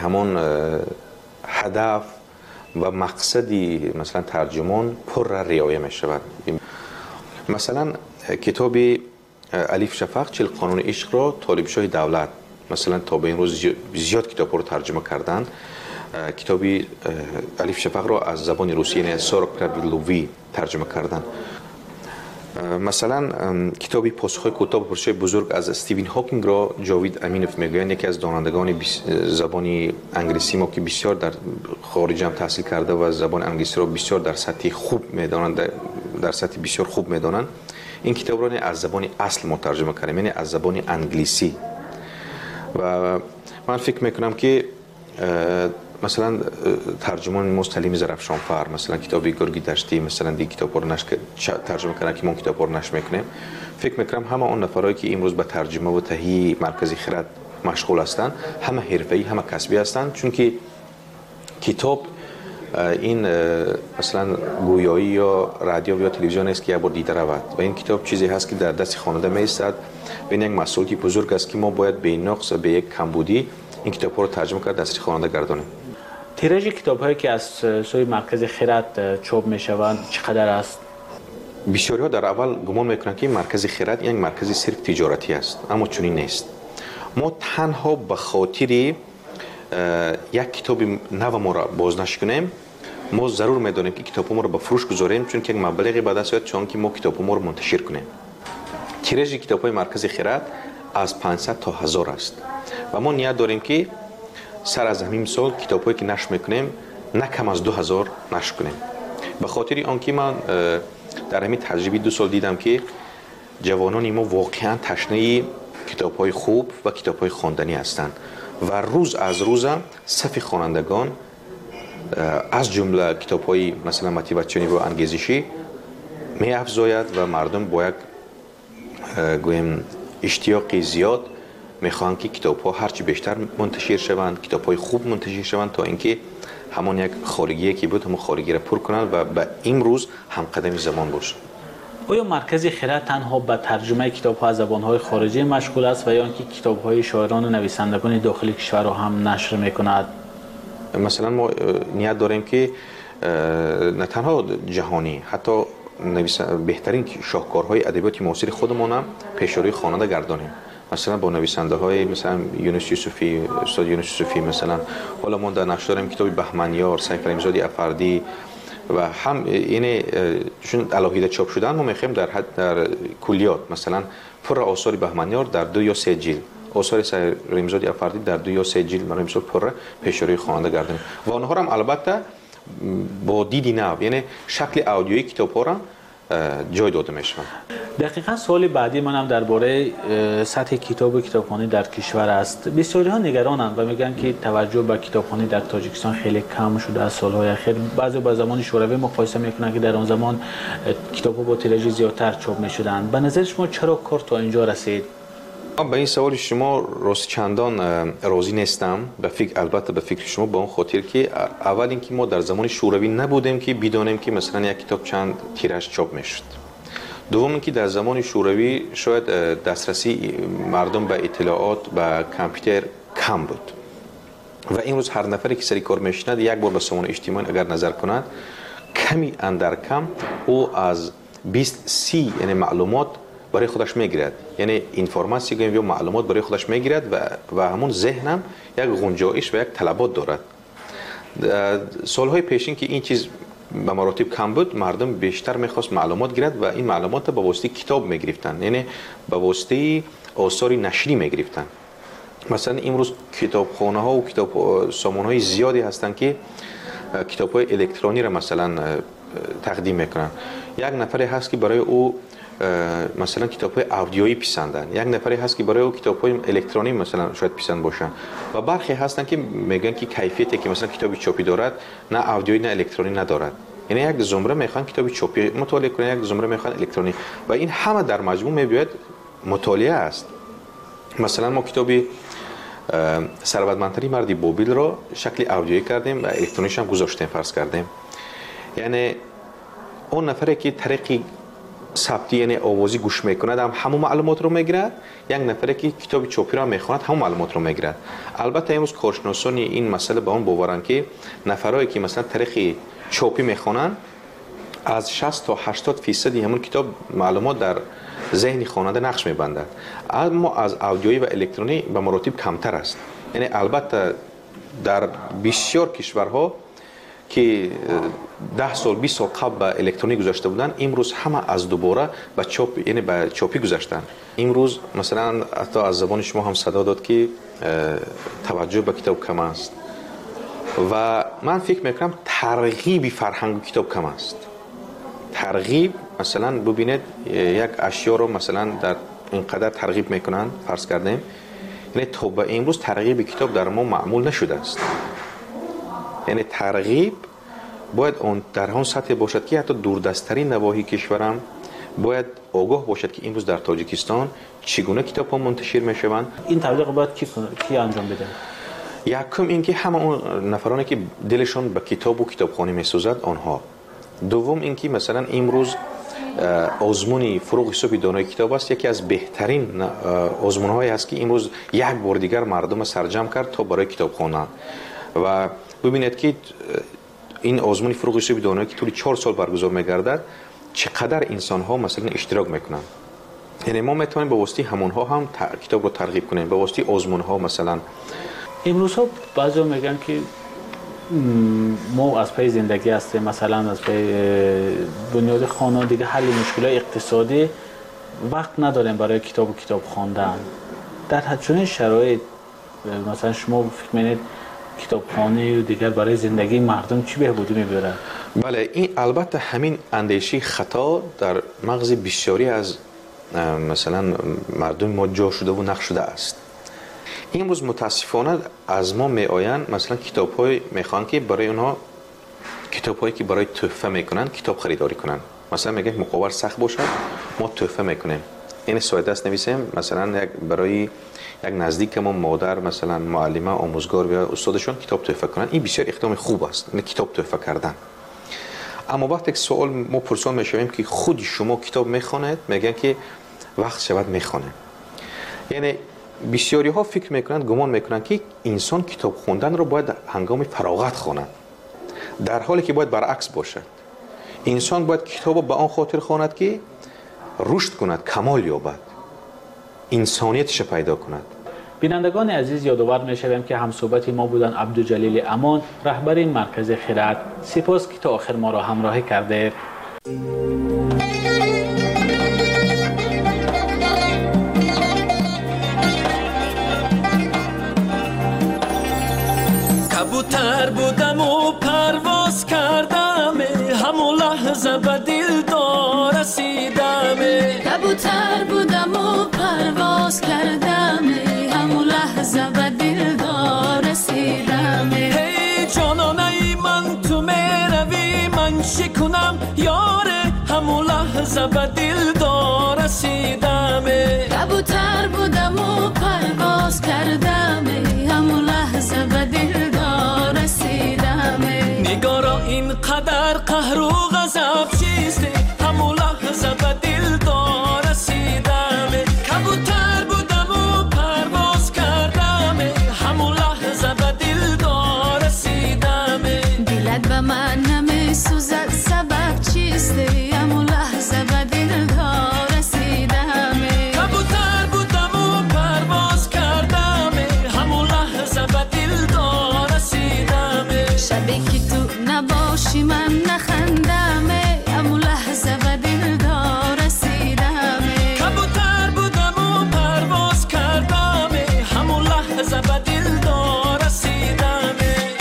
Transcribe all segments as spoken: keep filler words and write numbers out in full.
همون هدف و مقصدی مثلا ترجمان پر رعایت می شود. مثلا کتاب الف شفق چهل قانون عشق را طالب شاه دولت مثلا تا به این روز زیاد کتاب رو ترجمه کردن. کتاب الف شفق را از زبان روسی یعنی سورک پرابلووی ترجمه کردن. مثلا کتابی پاسخ کوتاه به پرسش‌های بزرگ از استیون هاکینگ را جاوید امینوف میگویند، یکی از دانندگان زبان انگلیسی ما که بسیار در خارج هم تحصیل کرده و زبان انگلیسی را بسیار در سطح خوب میدانند، در سطح بسیار خوب میدانند. این کتاب را از زبان اصل ما ترجمه کردیم، یعنی از زبان انگلیسی. و من فکر میکنم که مثلا ترجمان مستلیم زرفشانفر مثلا کتابی گرگی دشتی مثلا دی کتاب رو نش ترجمه کردن که ما کتاب رو نش میکنیم. فکر میکنم همه اون نفرایی که امروز به ترجمه و تهیه مرکزی خرد مشغول هستند همه حرفه‌ای همه کسبی هستند، چون که کتاب این مثلا گویایی یا رادیو یا تلویزیون است که یک بار دیده رود و این کتاب چیزی هست که در دست خواننده میایستد. این یک مسئولیتی بزرگ است که ما باید به نقص به یک کمبودی این کتاب رو ترجمه کرد دست خواننده گردانیم. تیراژ کتاب هایی که از سوی مرکز خرد چاپ می شوند چقدر است؟ بسیاری ها در اول گمان میکنند که مرکز خرد یک مرکز صرف تجارتی است، اما چنین نیست. ما تنها به خاطر یک کتاب نو ما را بازنشر کنیم ما ضرور میدانیم که کتاب ما را به فروش گذاریم، چون که یک مبلغی به دست میاد چون که ما کتاب ما را منتشر کنیم. تیراژ کتاب های مرکز خرد از پانصد تا هزار است و ما نیت داریم که سر از همین سال کتاب‌هایی که نشر میکنیم نه کم از دو هزار نشر کنیم. به خاطر آنکه من در همین تجربه دو سال دیدم که جوانان ما واقعا تشنه کتاب‌های خوب و کتاب‌های خواندنی هستند و روز از روز صف خوانندگان از جمله کتاب‌های مثلا موتیواسیونی و انگیزشی می افزاید و مردم با یک گویم اشتیاق زیاد میخوان که کتاب ها هرچی بیشتر منتشر شوند، کتاب های خوب منتشر شوند تا اینکه همون یک خارگیه که بود همون خارگی را پر کنند و به امروز هم قدم زمان باشند. آیا مرکز خرد تنها به ترجمه کتاب ها از زبان های خارجی مشغول است و یا اینکه کتاب های شاعران و نویسندگان داخلی کشور را هم نشر میکند؟ مثلا ما نیت داریم که نه تنها جهانی حتی بهترین شاهکارهای ادبیات معاصر خودمان هم پیش روی خواننده گردانیم. مثلا با نویسنده های مثلا یونس یوسفی، استاد یونس یوسفی مثلا، حالا ما در نشر داریم کتاب بهمنیار، سیف علیزاده افردی و هم یعنی چون علاهیده چاپ شدن ما میخوایم در حد در کلیات مثلا پر آثار بهمنیار در دو یا سه جلد، آثار سیف علیزاده افردی در دو یا سه جلد ما مثلا پر پیش روی خواننده گردانیم و آنها هم البته با دیدی نو یعنی شکل اودیویی کتاب‌ها را جای داده میشن. دقیقاً سوال بعدی من هم درباره سطح کتاب و کتابخوانی در کشور است. بسیاری ها نگرانند و میگن که توجه به کتابخوانی در تاجیکستان خیلی کم شده از سالهای اخیر. بعضی با زمان شوروی مقایسه میکنن که در آن زمان کتاب‌ها با تیراژ زیادتر چاپ میشدند. به نظر شما چرا کار تا اینجا رسید؟ به این سوال شما راست چندان راضی نیستم. به فکر البته به فکر شما با اون خاطر که اول اینکه ما در زمان شوروی نبودیم که بدانیم که مثلا یک کتاب چند تیراژ چاپ میشد. دوم اینکه در زمان شوروی شاید دسترسی مردم به اطلاعات به کامپیوتر کم بود و امروز هر نفری که سری کار میشند یک بار به سامانه اجتماعی اگر نظر کند کمی اندر کم او از بیست سی یعنی معلومات برای خودش میگیرد، یعنی اینفورماسیون یا معلومات برای خودش میگیرد و و همون ذهنم یک گنجایش و یک طلبات دارد. سالهای پیشین که این چیز به مراتب کم بود مردم بیشتر میخواست معلومات گیرد و این معلومات به واسطه کتاب میگرفتن، یعنی به واسطه آثار نشری میگرفتن. مثلا امروز کتابخانه ها و کتاب سامان های زیادی هستند که کتاب های الکترونی را مثلا تقدیم میکنن. یک نفری هست که برای او مثلا کتاب‌های اودیویی پسندن، یک نفری هست که برای او کتاب‌های الکترونی مثلا شاید پسند باشن و برخی هستن که میگن که کیفیتی که مثلا کتابی چاپی دارد نه اودیویی نه الکترونی ندارد. یعنی یک زمره میخوان کتابی چاپی مطالعه کنن، یک زمره میخوان الکترونی و این همه در مجموع میباید مطالعه است. مثلا ما کتابی ثروتمندترین مردی بابل را شکل اودیویی کردیم و الکترونیش هم گذاشتیم فرض کردیم. یعنی اون نفری که طریقی ثبتی یعنی آوازی گوش میکند هم همون معلومات رو میگیرد، یک نفری که کتاب چاپی را میخواند همون معلومات رو میگیرد. البته امروز کارشناسان این مسئله به اون باورن که نفرایی که مثلا تاریخ چاپی میخوانند از شصت تا هشتاد فیصد همون کتاب معلومات در ذهن خواننده نقش میبندد، اما از اودیویی و الکترونی به مراتب کمتر است. یعنی البته در بسیار کشورها که ده سال بیست سال قبل به الکترونیک گذاشته بودن، امروز همه از دوباره به چاپ یعنی به چاپی گذاشتن. امروز مثلا حتی از زبان شما هم صدا داد که توجه به کتاب کم است و من فکر میکنم ترغیب فرهنگ کتاب کم است. ترغیب مثلا ببینید یک اشیا رو مثلا در اینقدر ترغیب میکنن، فرض کردیم یعنی تا به امروز ترغیب کتاب در ما معمول نشده است. یعنی ترغیب باید اون در اون سطح باشد که حتی دوردستترین نواحی کشورم باید آگاه باشد که امروز در تاجیکستان چگونه کتاب ها منتشر میشوند. این تبلیغ باید کی کی انجام بده؟ یکم اینکه همه اون نفرانی که دلشون به کتاب و کتابخوانی میسوزد آنها. دوم اینکه مثلا امروز آزمون فروغ حسابی دانای کتاب است، یکی از بهترین آزمون هایی است که امروز یک بار دیگر مردم سرجم کرد تا برای کتاب خوانند. و ببینید که این آزمون فروغ حسابی دانایی که طول چهار سال برگزار میگردد چقدر انسان ها مثلا اشتراک میکنن. یعنی ما میتونیم به واسطه همون ها هم کتاب رو ترغیب کنیم، به واسطه آزمون ها. مثلا امروز ها بعضی میگن که ما از پی زندگی هستیم، مثلا از پی بنیاد خانه دیگه حل مشکلات اقتصادی وقت نداریم برای کتاب و کتاب خواندن. در چنین شرایط مثلا شما فکر می‌کنید کتابخانه و دیگر برای زندگی مردم چی بهبودی میبره؟ بله، این البته همین اندیشه خطا در مغز بسیاری از مثلا مردم ما جا شده و نقش شده است. امروز متاسفانه از ما می آیند مثلا کتاب های میخوان که برای اونها کتاب هایی که برای تحفه میکنن کتاب خریداری کنن. مثلا میگه مقابل سخت باشد ما تحفه میکنیم، این ساده است نویسیم مثلا یک برای یک نزدیک ما مادر مثلا معلمه آموزگار یا استادشون کتاب تحفه کنن. این بسیار اقدام خوب است، این کتاب تحفه کردن. اما وقتی که سوال ما پرسان میشویم که خود شما کتاب میخوانید، میگن که وقت شود میخوانه. یعنی بسیاری ها فکر میکنند، گمان میکنند که انسان کتاب خوندن رو باید هنگام فراغت خواند، در حالی که باید برعکس باشد. انسان باید کتاب رو به آن خاطر خواند که رشد کند، کمال یابد، انسانیتش پیدا کند. بینندگان عزیز، یادآور میشویم که همصحبت ما بودن عبدالجلیل امان، رهبر این مرکز خرد. سپاس که تا آخر ما را همراهی کرده. کبوتر بودم و پرواز کردم، همون لحظه به دلدار رسیدم. کبوتر بودم و پرواز کردم، همون لحظه به دلدار رسیدم. هی جانانه من تو میروی من شکنم یاره، همون لحظه به دلدار رسیدم. کبوتر بودم و پرواز کردم، همون لحظه به دلدار رسیدم. نگارا اینقدر قهر و غضب چیسته، همون لحظه به دلدار رسیدم. کبوتر بودم و پرواز کردم، همون لحظه به دلدار رسیدم. دلت به من نمیسوزد سبب چیسته، همون لحظه به دلدار رسیدم. کبوتر بودم و پرواز کردم، همون لحظه به دلدار رسیدم. شبی که تو نباشی من نخندم، همون لحظه به دلدار رسیدم. کبوتر بودم و پرواز کردم، همون لحظه به دلدار رسیدم.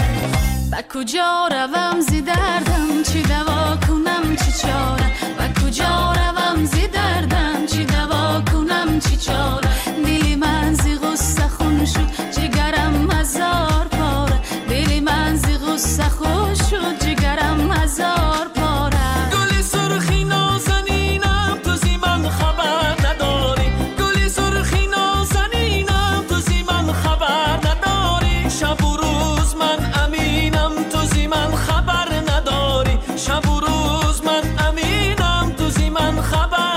با کجا روم زی دردم، چی دوا کنم چی چاره. با کجا روم زی دردم، چی دوا کنم چی چاره. دلی من زی غصه خون شد، جگرم هزار پاره. دلی من زی غصه خون شد، جگرم هزار پاره. گلی سرخی نازنینم تو زی من خبر نداری. گلی سرخی نازنینم تو زی من خبر نداری. شب و روز من امینم تو زی من خبر نداری. شب و روز من امینم تو زی من خبر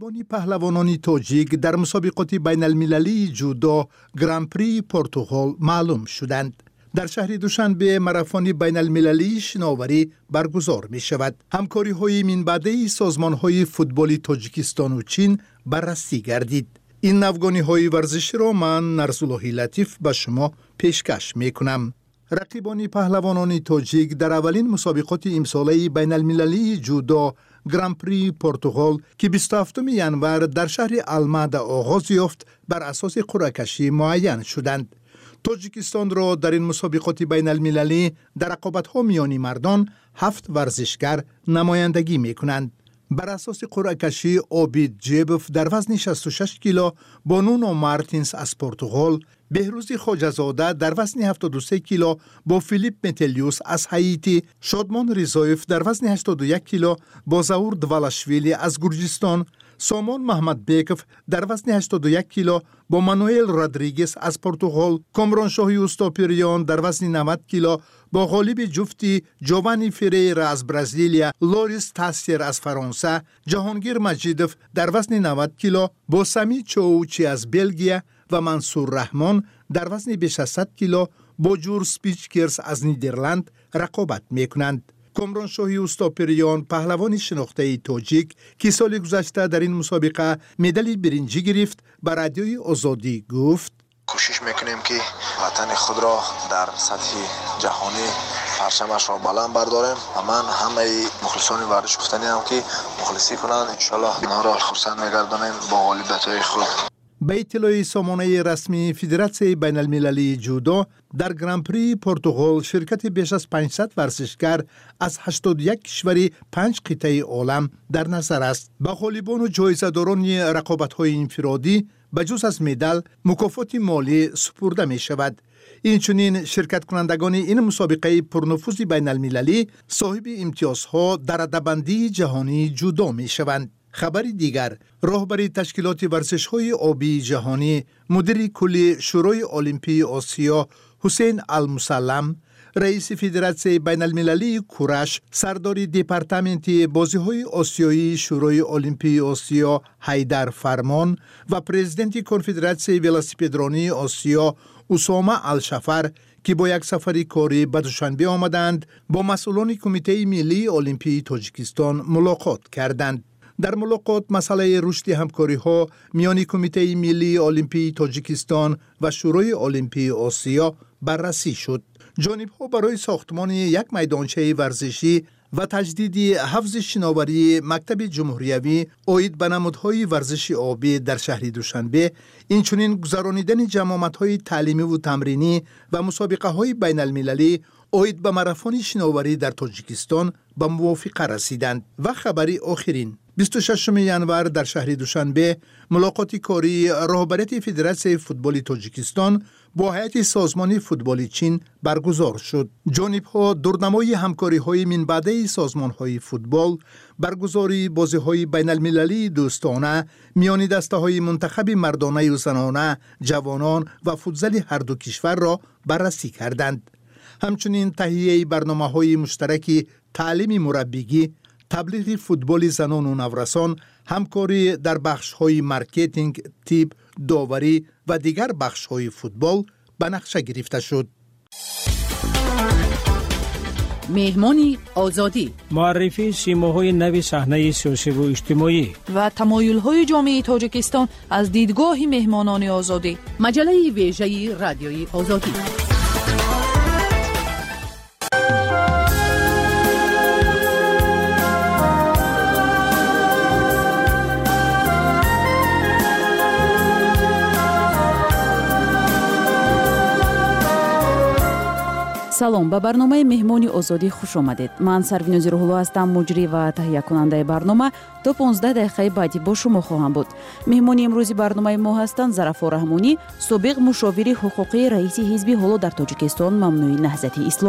رقیبان پهلوانان تاجیک در مسابقات بین المللی جودو گرانپری پرتغال معلوم شدند. در شهر دوشنبه ماراتون بین المللی شناوری برگزار می شود. همکاری های من بعده سازمان های فوتبال تاجیکستان و چین بررسی گردید. این نوگانی های ورزشی را من نرسولهی لطیف به شما پیشکش می کنم. رقیبان پهلوانان تاجیک در اولین مسابقات امساله بین المللی جودو گرانپری پرتغال که بیست و هفتم ژانویه در شهر الماده آغاز یافت بر اساس قرعه کشی معین شدند. تاجیکستان را در این مسابقات بین المللی در رقابت‌ها میانی مردان هفت ورزشگر نمایندگی می کنند. بر اساس قرعه کشی آبید جیبوف در وزن شصت و شش کیلو با نونو مارتینز از پرتغال، بهروز خواجه‌زاده در وزن هفتاد و سه کیلو با فیلیپ متلیوس از هایتی، شادمان ریزایف در وزن هشتاد و یک کیلو با زاور دوالاشویلی از گرجستان، سامان محمد بیکف در وزن هشتاد و یک کیلو با مانوئل رودریگز از پرتغال، کامران شاهی اوستاپیریان در وزن نود کیلو با غالب جفتی جوانی فریرا از برزیلیا، لوریس تاسیر از فرانسه، جهانگیر مجیدوف در وزن نود کیلو با سمی چووچی از بلژیم و منصور رحمان در وزن بیش از صد کیلو با جور سپیچکرز از نیدرلند رقابت میکنند. کامران شاهی اوستاپیریان پهلوان شناخته تاجیک که سال گذشته در این مسابقه مدال برنجی گرفت به رادیوی آزادی گفت: کوشش میکنیم که وطن خود را در سطح جهانی پرچمش را بلند برداریم و من همه مخلصان ورزش گفتنی هم که مخلصی کنند، انشالله ما را خرسند میگردانیم با غالبیت خود. به اطلاع سامانه رسمی فدراسیون بین المللی جودو در گرانپری پرتغال شرکت بیش از پانصد ورزشگر از هشتاد و یک کشور پنج قطعه عالم در نظر است. به غالبان و جایزه‌داران رقابت‌های انفرادی بجز از مدال مکافات مالی سپرده می شود. اینچنین شرکت کنندگان این مسابقه پرنفوذ بین المللی صاحب امتیازها در رده‌بندی جهانی جودو می شوند. خبری دیگر، راهبر تشکیلات ورزش‌های آبی جهانی مدیر کلی شورای المپی آسیا حسین المسلم، رئیس فدراسیون بین المللی کورش، سردار دپارتمنت بازی‌های آسیایی شورای المپی آسیا حیدر فرمان و پرزیدنت کنفدراسیون ولاسیپدرانی آسیا اسامه الشفر که با یک سفری کاری به دوشنبه آمدند، با مسئولان کمیته ملی المپی تاجیکستان ملاقات کردند. در ملاقات مسئله رشد همکاری‌ها میان کمیته ملی المپی تاجیکستان و شورای المپی آسیا بررسی شد. جانب‌ها برای ساختمان یک میدانچه ورزشی و تجدید حفظ شناوری مکتب جمهوریوی عاید به نمادهای ورزش آبی در شهر دوشنبه، اینچنین گذرانیدن جمامت‌های تعلیمی و تمرینی و مسابقه‌های بین المللی عاید به ماراتون شناوری در تاجیکستان به موافقه رسیدند. و خبری آخرین، بیست و ششم ژانویه در شهر دوشنبه ملاقات کاری رهبریت فدراسیون فوتبال تاجیکستان با هیئت سازمان فوتبال چین برگزار شد. جانب‌ها دورنمای همکاری‌های من بعده سازمان‌های فوتبال، برگزاری بازی‌های بین المللی دوستانه میان دسته‌های منتخب مردانه و زنانه، جوانان و فوتزال هر دو کشور را بررسی کردند. همچنین تهیه برنامه‌های مشترک تعلیم مربیگی، تبلیغ فوتبال زنان و نورسان، همکاری در بخش‌های مارکتینگ، تیپ، داوری و دیگر بخش‌های فوتبال به نقشه گرفته شد. مهمانی آزادی، معرفی سیماهای نوی صحنه سیاسی و اجتماعی و تمایل‌های جامعه تاجیکستان از دیدگاه مهمانان آزادی. مجله ویژه رادیوی آزادی. салом, ба барномаи меҳмони озодӣ хуш омадед. Ман Сарвинози Рӯҳулло ҳастам, муҷрӣ ва таҳиякунандаи барнома. То понздаҳ дақиқаи баъдӣ бо шумо хоҳам буд. Меҳмони имрӯзи барномаи мо ҳастанд Зарафор Раҳмонӣ, собиқ мушовири ҳуқуқии раиси ҳизби ҳоло дар Тоҷикистон Мамнӯи Наҳзати Исломӣ.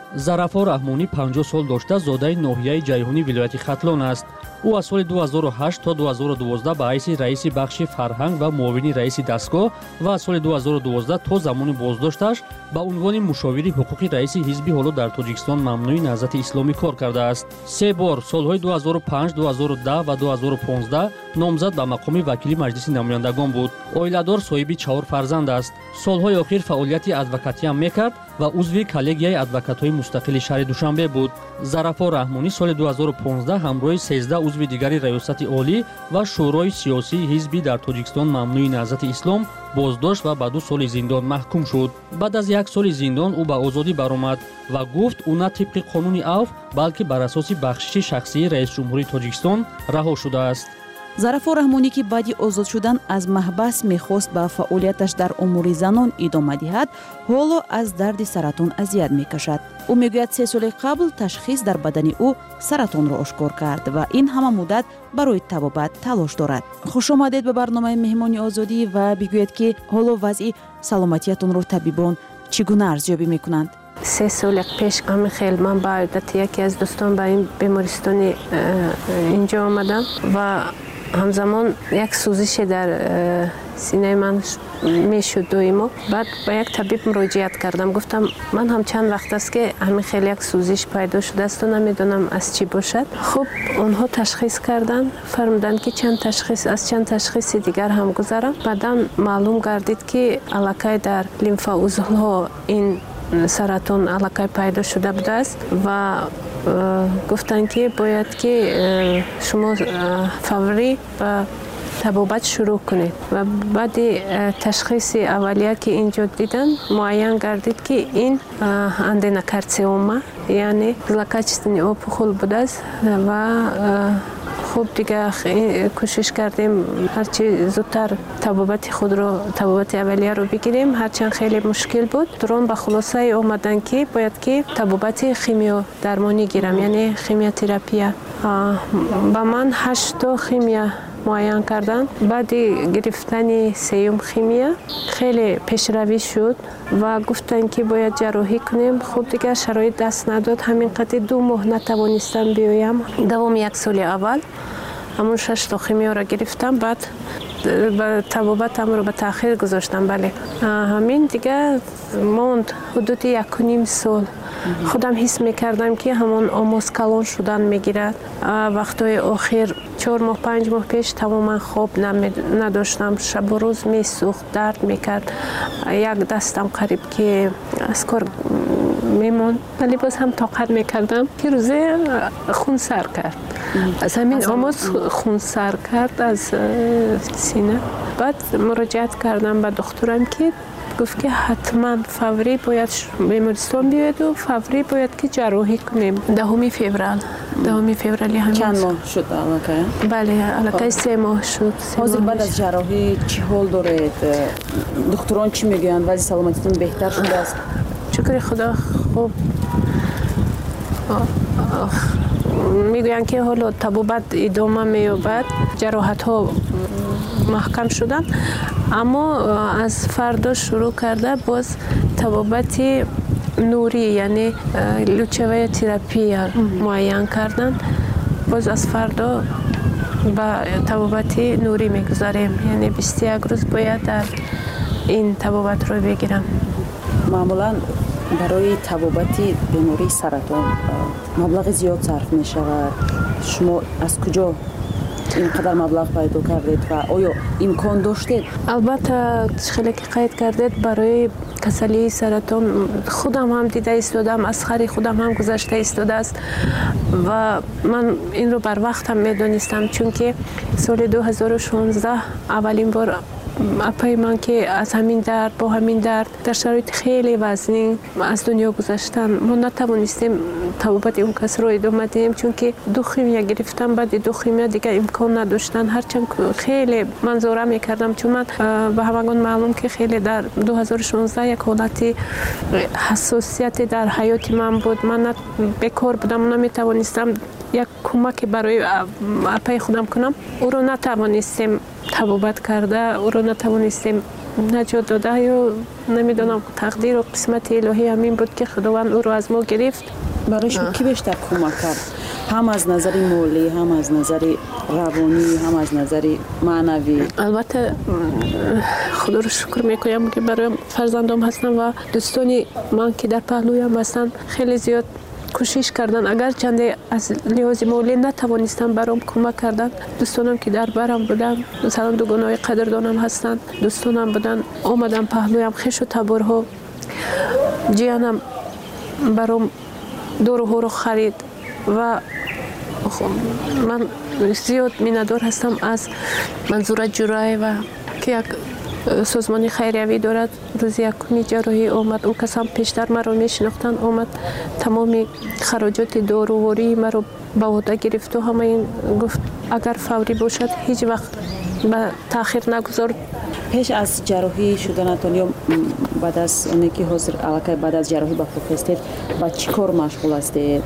зарафо раҳмонӣ панҷоҳ сол дошта зодаи ноҳияи ҷайҳунӣ вилояти хатлон аст. ӯ аз соли ду ҳазору ҳашт то ду ҳазору дувоздаҳ ба ҳайси раиси бахши фарҳанг ва муовини раиси дастгоҳ ва аз соли ду ҳазору дувоздаҳ то замони боздошташ ба унвони мушовири ҳуқуқи раиси ҳизби ҳоло дар Тоҷикистон мамнӯи Наҳзати Исломӣ кор кардааст. се бор солҳои ду ҳазору панҷ, ду ҳазору даҳ ва ду ҳазору понздаҳ номзад ба мақоми вакили маҷлиси намояндагон буд. Оиладор, соҳиби чаҳор фарзанд аст. Солҳои охир фаъолияти адвокатиам мекард ва узви коллегияи адвокатҳои мустақили шаҳри Душанбе буд. Зарафо раҳмонӣ соли ду ҳазору понздаҳ ҳамроҳи сездаҳ узви дигари раёсати олӣ ва шӯрои сиёсии ҳизби дар Тоҷикистон мамнӯи Наҳзати Ислом боздошт ва ба ду соли зиндон маҳкум шуд. Баъд аз як соли зиндон ӯ ба озодӣ баромад ва гуфт ӯ на тибқи қонуни авф, балки бар асоси бахшиши шахсии раисҷумҳурии Тоҷикистон раҳо шудааст. зарафо раҳмонӣ ки баъди озод шудан аз маҳбас мехост ба фаъолияташ дар умури занон идома диҳад, ҳоло аз дарди саратон азият мекашад. ӯ мегӯяд се соли қабл ташхис дар бадани ӯ саратонро ошкор кард ва ин ҳама муддат барои табобат талош дорад. хушомадед ба барномаи меҳмони озодӣ ва бигӯед ки ҳоло вазъи саломатиятонро табибон чӣ гуна арзёбӣ мекунанд? се соли пеш ҳамин хел ман ба одати яке аз дӯстон ба ин бемористони инҷо омадам ва ҳамзамон як сӯзише дар синаи ман мешуд доимо. баъд ба як табиб муроҷиат кардам, гуфтам ман ҳам чанд вақт аст ки ҳамин хел як сӯзиш пайдо шудаасту намедонам аз чӣ бошад. хуб онҳо ташхис карданд, фармуданд ки чанд ташхис аз чанд ташхиси дигар ҳам гузарам. баъдан маълум гардид ки аллакай дар лимфаузлҳо ин саратон аллакай пайдо шуда будааст ва гуфтанд ки бояд ки шумо фаврӣ ба табобат шурӯъ кунед. ва баъди ташхиси аввалия ки инҷо дидан муайян гардид ки ин аденокарциома, яъне злокачественный опухол будааст ва хуб дига кӯшиш кардем ҳарчи зудтар табобати худро табобати аввалияро бигирем, ҳарчанд хеле мушкил буд. турон ба хулосае омаданд ки бояд ки табобати химиодармонӣ гирам, яъне химиотерапия. ба ман ҳашто химия муайян карданд. баъди гирифтани сеюм химия хеле пешравӣ шуд ва гуфтанд ки бояд ҷарроҳӣ кунем. хуб дигар шароит даст надод, ҳамин қадри ду моҳ натавонистам биёям. давоми як соли аввал ҳамун шашто химиёро гирифтам, баъд табобатамро ба таъхир гузоштам. бале ҳамин дигар монд ҳудуди якуним сол. худам ҳис мекардам ки ҳамон омоз калон шудан мегирад. вақтҳои охир чор моҳ панҷ моҳ пеш тамоман хоб надоштам, шабу рӯз месӯхт, дард мекард. як дастам қариб ки аз кор мемонд, вале боз ҳам тоқат мекардам ки рӯзе хун сар кард. аз ҳамин омоз хун сар кард аз сина. баъд муроҷиат кардам ба духтурам ки гуфт ки ҳатман фаврӣ бояд бемористон биёеду фаврӣ бояд ки ҷарроҳӣ кунем. даҳуми феврал даҳуми феврали ҳамин чанд моҳ шуд аллакай? бале аллакай се моҳ шуд. ҳозир баъд аз ҷарроҳӣ чӣ ҳол доред? духтурон чӣ мегӯянд? вазъи саломатитон беҳтар шудааст? шукри худо хуб мегӯянд ки ҳоло табобат идома меёбад, ҷароҳатҳо маҳкам шуданд, аммо аз фардо шурӯъ карда боз табобати нурӣ, яъне лучевая терапия муайян карданд. боз аз фардо ба табобати нурӣ мегузарем, яъне бисту як рӯз бояд дар ин табобатро бигирам. маъмулан барои табобати бемории саратон маблағи зиёд сарф мешавад. шумо аз куҷо ин қадар маблағ пайдо кардед ва оё имкон доштед? албатта хеле ки қайд кардед, барои касалии саратон худам ҳам дида истодам, аз хари худам ҳам гузашта истодааст ва ман инро барвақтам медонистам, чунки соли ду ҳазору шонздаҳ аввалин бор апаи ман ки аз ҳамин дард бо ҳамин дард дар шароити хеле вазнин аз дунё гузаштанд. мо натавонистем табобати он касро идома диҳем, чунки ду химия гирифтам, баъди ду химия дигар имкон надоштанд. ҳарчанд хеле ман зора мекардам, чун ман ба ҳамагон маълум ки хеле дар ду ҳазору шонздаҳ як ҳолати ҳассосияте дар ҳаёти ман буд. ман бекор будам, наметавонистам як кӯмаке барои апаи худам кунам. ӯро натавонистем табобат карда, ӯро натавонистем نجات داده یا نمیدونم تقدیر و قسمت الهی همین بود که خداوند او رو از ما گرفت. برای شما کی بیشتر کمک کرد؟ هم از نظر مالی، هم از نظر روانی، هم از نظر معنوی؟ البته خدا رو شکر میکنم که برای فرزندام هستم و دوستانی من که در پهلویم هستن خیلی زیاد کوشش کردن، اگر چنده از لحاظ مالی نتوانستم برام کمک کردن. دوستانم که در برم بودن، مثلا دوگانای قدردانم هستن، دوستانم بودن آمدن پهلویم، خش و تبرها جیانم برام دور و رو خرید و من زیاد میندار هستم از منظور جرای و که یک سازمان خیریوی دارد. روز یکمی جراحی آمد، او کسان پیشتر مرا میشناختند، آمد تمام خراجات داروواری مرا به عهده گرفت و همه این گفت اگر فوری باشد هیچ وقت به تاخیر نگذار. پیش از جراحی شدنتان یا بعد از اونی که حاضر علاقه بعد از جراحی با خود هستید با چی کار مشغول هستید؟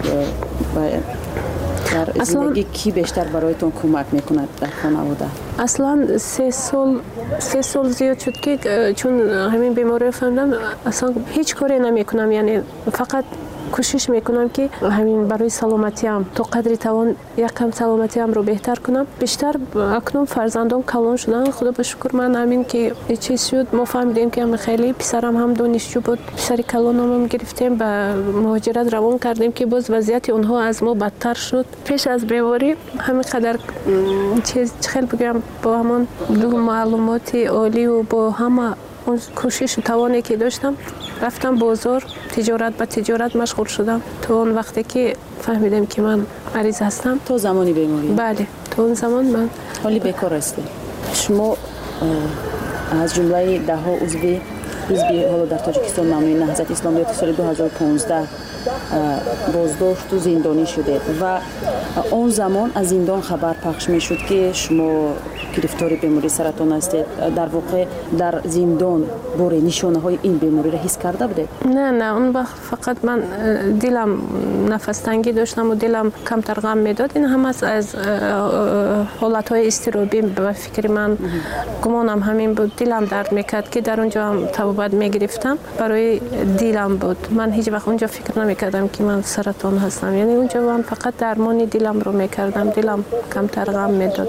در زندگی کی بیشتر برایتون کمک میکند در خانواده؟ اصلا سه سال سه سال زیاد شد که چون همین بیماری فهمیدم اصلا هیچ کاری نمیکنم، یعنی فقط کوشش میکنم که همین برای سلامتیم تا قدری توان یک کم سلامتیم رو بهتر کنم. بیشتر اکنون فرزندان کلان شدن، خدا به شکر. من همین که چیز شد ما فهمیدیم که هم خیلی پسرم هم دانشجو بود، پسر کلانم هم گرفتیم به مهاجرت روان کردیم که باز وضعیت اونها از ما بدتر شد. پیش از بیماری همین قدر چیز خیلی بگم با همان دو معلومات عالی و با همه اون کوشش و توانی که داشتم رفتم بازار، تجارت به تجارت مشغول شدم تا اون وقتی که فهمیدم که من مریض هستم. تو زمانی بیماری؟ بله، تو اون زمان من حالی بیکار هستی. شما از جمله ده ها عضو حزب حالا در تاجیکستان نامه نهضت اسلامیات سال دو هزار و پانزده بازداشت و زندانی شده و اون زمان از زندان خبر پخش می شد که شما گرفتار بیماری سرطان هستید. در واقع در زندان باره نشانه های این بیماری را حس کرده بودید؟ نه نه، اون وقت فقط من دلم نفس تنگی داشتم و دلم کمتر غم میداد. این هم از از حالت های اضطرابی به فکر من گمانم همین بود. دلم درد میکرد که در اونجا هم تبابت میگرفتم، برای دلم بود. من هیچ وقت اونجا فکر نمیکردم که من سرطان هستم، یعنی اونجا من فقط درمانی دلم رو میکردم، دلم کمتر غم میداد.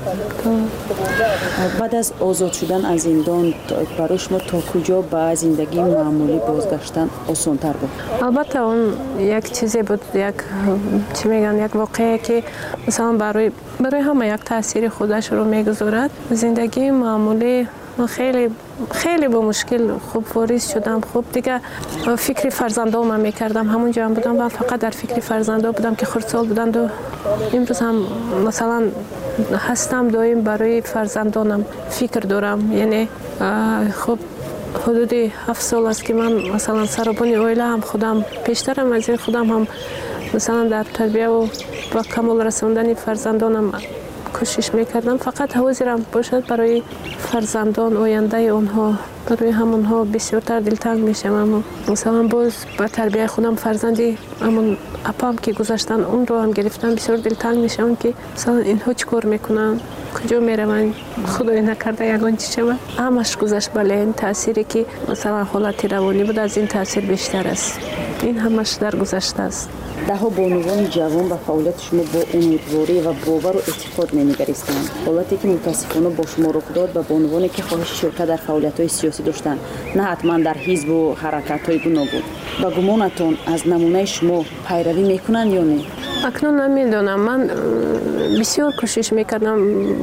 بعد از آزاد شدن از زندان برای شما تا کجا به زندگی معمولی بازگشتن آسان‌تر بود؟ البته اون یک چیزی بود، یک چی میگن یک واقعه که مثلا برای برای همه یک تاثیر خودش رو میگذارد. زندگی معمولی من خیلی خیلی با مشکل خوب واریز شدم. خوب دیگه فکر فرزندام میکردم، همونجا هم بودم و فقط در فکر فرزندام بودم که خردسال بودند و امروز هم مثلا هستم دایم برای فرزندانم فکر دارم. یعنی خب حدود هفت سال است که من مثلا سربانی اویله هم خودم پیشترم از این خودم هم مثلا در تربیه و با کمال رسوندن فرزندانم کوشش میکردم. فقط حاضرم باشد برای فرزندان آینده اونها، برای همونها بسیارتر دلتنگ میشم. اما مثلا باز با تربیه خودم فرزندی همون اپام که گذاشتن اون رو هم گرفتم، بسیار دلتنگ میشم که مثلا اینها چی کار میکنن، کجا میروند، خدای نکرده یگان چی شود. همش گذشت. بله، این تاثیری که مثلا حالت روانی بود از این تاثیر بیشتر است. این همش در گذشته است. ده ها بانوان جوان و فعالیت شما با امیدواری و باور و اعتقاد نمیگریستند. حالتی که متاسفانه با شما رخ داد و بانوانی که خواهش شرکت در فعالیت‌های سیاسی داشتند، نه حتما در حزب و حرکت‌های گوناگون. با گمانتون از نمونه شما پیروی میکنن یا نه؟ اکنون نمیدونم. من بسیار کوشش میکردم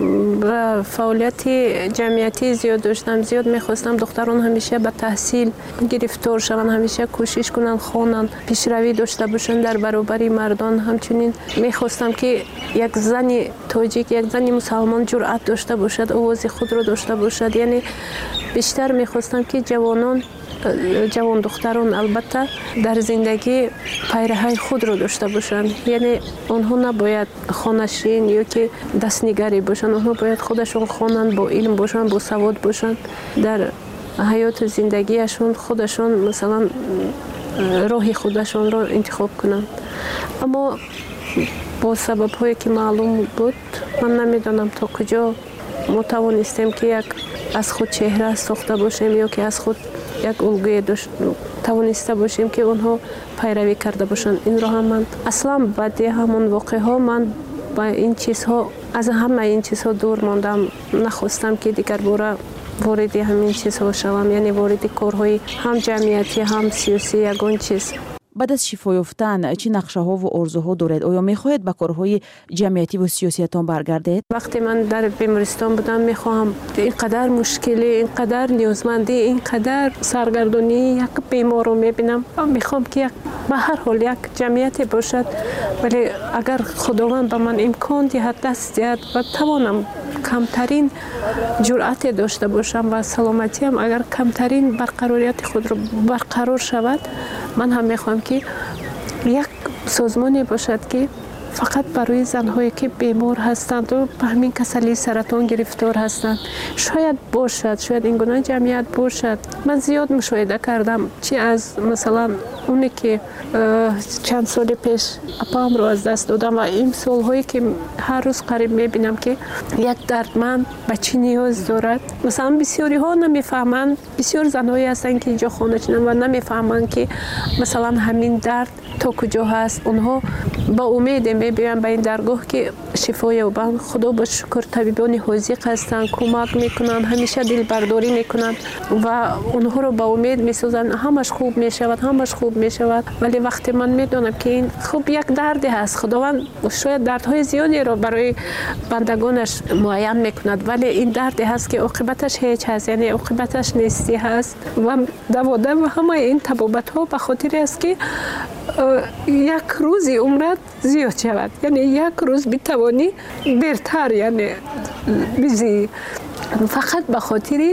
و فعالیت جمعیتی زیاد داشتم، زیاد میخواستم دختران همیشه به تحصیل گرفتار شوند، همیشه کوشش کنن خوانن، پیشروی داشته باشن در برابر مردان. همچنین میخواستم که یک زن تاجیک، یک زن مسلمان جرأت داشته باشد، آواز خود رو داشته باشد. یعنی بیشتر میخواستم که جوانان جوان دختران البته در زندگی پیرهی خود رو داشته باشند. یعنی آنها نباید خانشین یا که دستنگری باشند، آنها باید خودشون خوانند، با علم باشند، با سواد باشند، در حیات زندگیشون خودشون مثلا راه خودشون رو انتخاب کنند. اما با سبب هایی که معلوم بود من نمیدانم تا کجا ما توانستیم که یک از خود چهره ساخته باشیم یا که از خود یک الگوی توانسته باشیم که اونها پیروی کرده باشند. این رو هم من اصلا بعد همون واقعه ها من با این چیزها از همه این چیزها دور ماندم، نخواستم که دیگر باره وارد همین چیزها شوم، یعنی وارد کارهای هم جمعیتی هم سیاسی یگان چیز. بعد از شفا یافتن چه نقشه‌ها و آرزوها دارید؟ آیا می‌خواهید به کارهای جمعیتی و سیاسیتان برگردید؟ وقتی من در بیمارستان بودم می‌خواهم اینقدر مشکلی، اینقدر نیازمندی، اینقدر سرگردانی یک بیمار رو می‌بینم، می‌خوام که یک به هر حال یک جمعیتی باشد، ولی اگر خداوند به من امکان دهد، دست دهد و توانم کمترین جرأت داشته باشم و سلامتیم اگر کمترین برقراریت خود رو برقرار شود، من هم میخوام که یک سازمانی باشد که فقط برای زنهایی که بیمار هستند و به همین کسلی سرطان گرفتار هستند شاید باشد، شاید این گونه جمعیت باشد. من زیاد مشاهده کردم چی از مثلا اونی که چند سال پیش اپام رو از دست دادم و این سالهایی که هر روز قریب میبینم که یک دردمند به چی نیاز دارد. مثلا بسیاری ها نمیفهمند، بسیار زنهایی هستن که اینجا خانه چنن و نمیفهمند که مثلا همین درد تا کجا هست. اونها با امید میبینن به این درگاه که شفا یابند. خدا با شکر طبیبان حاذق هستند، کمک میکنند، همیشه دل برداری میکنند و اونها رو با امید میسازند همش خوب میشود، همش خوب میشود. ولی وقتی من میدونم که این خوب یک دردی هست، خداوند شاید دردهای زیادی رو برای بندگانش معین میکند، ولی این دردی هست که عاقبتش هیچ هست، یعنی عاقبتش نیستی هست و دوادم و همه این طبابت ها به خاطر است که یک روزی عمرت زیاد شود، یعنی یک روز بتوانی بهتر یعنی بزی، فقط به خاطر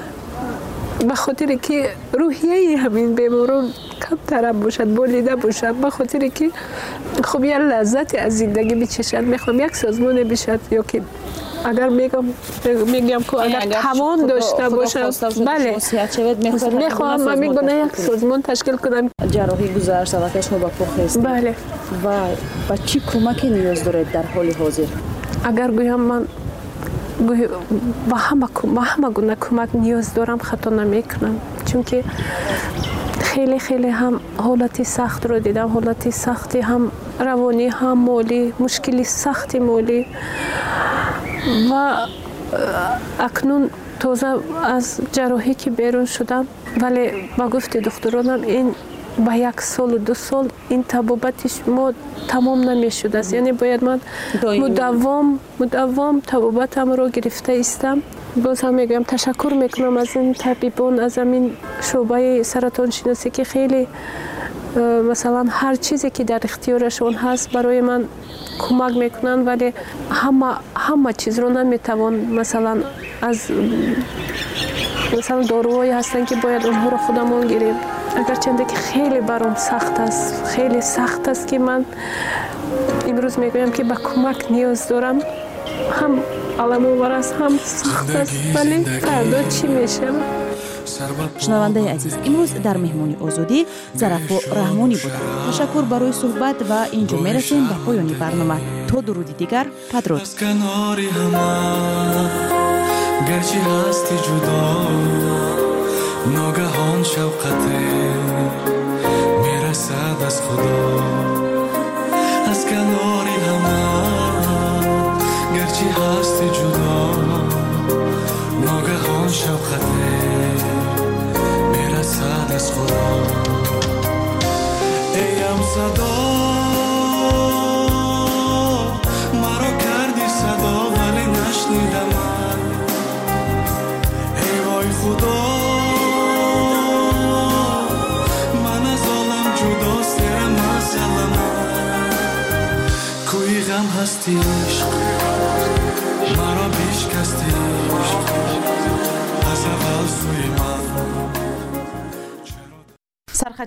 به خاطر که روحیه همین بیماران کمتر باشد، بولیده باشد، به خاطر که خب یه لذت از زندگی بچشد. میخوام یک سازمان بشد یا که اگر میگم میگم که اگر توان داشته باشم، بله میخوام من میگم یک سازمان تشکیل کنم. جراحی گذر شود شما با پخست، بله، و با چی کمکی نیاز دارید در حال حاضر؟ اگر گویم من با همه با همه گونه کمک نیاز دارم خطا نمیکنم، چون که خیلی خیلی هم حالتی سخت رو دیدم، حالتی سختی هم روانی هم مالی، مشکلی سختی مالی و اکنون تازه از جراحی که بیرون شدم، ولی با گفت دکترانم این با یک سال و دو سال این طبابتش ما تمام نمی شده است، یعنی باید من مداوم مداوم طبابتم رو گرفته استم. باز هم میگم تشکر میکنم از این طبیبان، از این شعبه سرطان شناسی که خیلی مثلا هر چیزی که در اختیارشون هست برای من کمک میکنن، ولی همه همه چیز رو نمیتوان مثلا از مثلا داروهایی هستن که باید اونها رو خودمون گیریم. اگرچه که خیلی برام سخت است، خیلی سخت است که من امروز میگویم که به کمک نیاز دارم، هم علم آور است هم سخت است، ولی فردا چی میشه؟ شنونده عزیز، امروز در مهمانی آزادی ظرفا رحمانی بود. تشکر برای صحبت و اینجا میرسیم به پایان برنامه. تا درودی دیگر، بدرود. گرچه هستی جدا ناگهان شوقته میرسد از خدا از کناری همه. گرچه هستی جدا ناگهان شوقته میرسد از خدا. ایم صدا مرا کردی صدا ولی نشنیدم خدا. من از عالم جداست تیره مسئله کوی غم هستی عشق مرا بیشکستی از اول سوی من